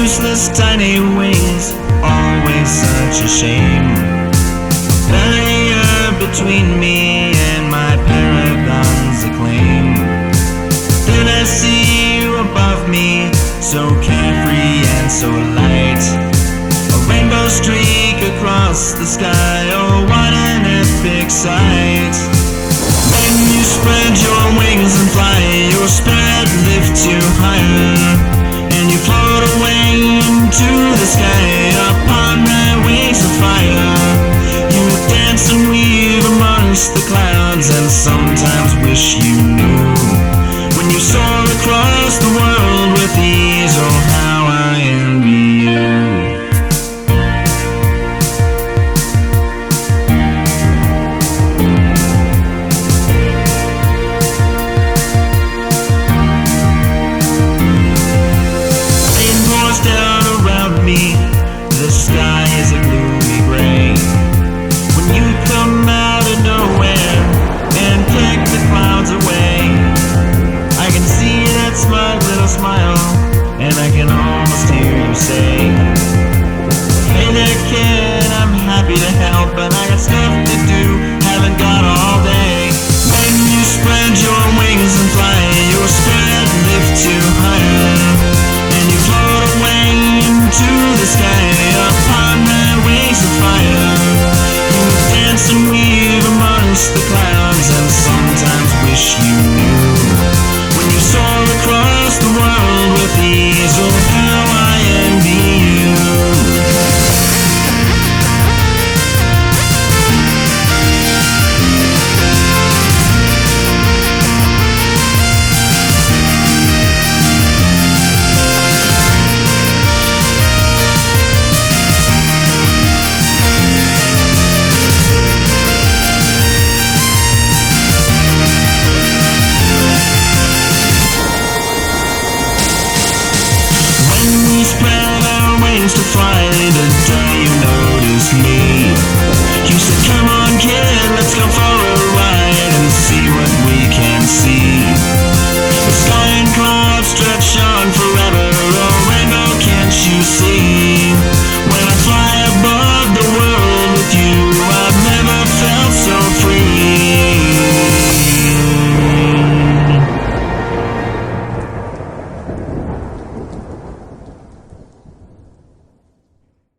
useless tiny wings, always such a shame. Barrier between me and my paragon's acclaim. Then I see you above me, so carefree and so light. A rainbow streak across the sky, oh what an epic sight. When you spread your wings and fly, your spirit lifts you higher, and you float away into the sky upon my wings of fire. You dance and weave amongst the clouds, and sometimes wish you knew when you soar across the world with ease. Oh how I envy you. The sky is a gloomy gray. When you come out of nowhere and pick the clouds away, I can see that smug little smile, and I can almost hear you say, hey there kid, I'm happy to help, but I got stuff to do, haven't got all day. When you spread your wings and fly, your spirit lifts you higher, and you float away into the sky upon my wings of fire. You dance and weave amongst the clouds, and sometimes wish you knew when you soar across the world with ease. Oh how I envy you. Spread our wings to fly the day you noticed me. You said, come on kid,